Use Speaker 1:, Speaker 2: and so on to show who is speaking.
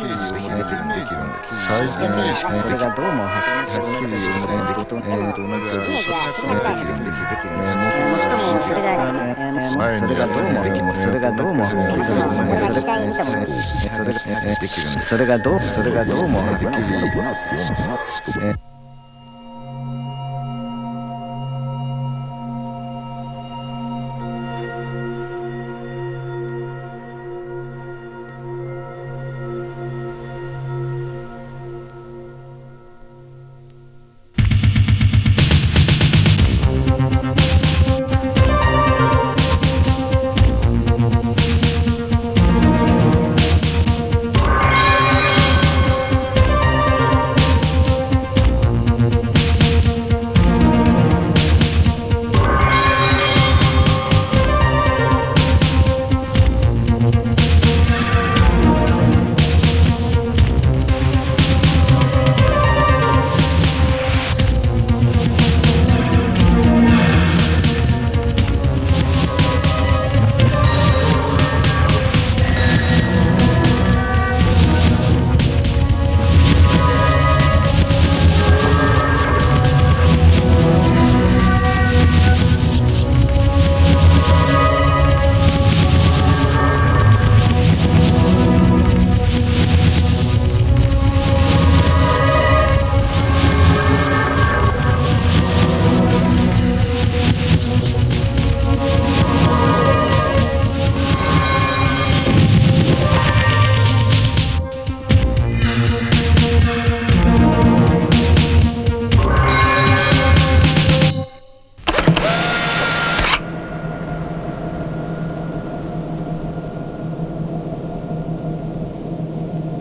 Speaker 1: きり読むできるんできるんで
Speaker 2: 最近の意識
Speaker 3: それがどうもは
Speaker 2: はっきり読むできる
Speaker 1: 同じできるんできるんで
Speaker 3: もっともそれがそれがどうもそれがどうもそれがどうもはっきり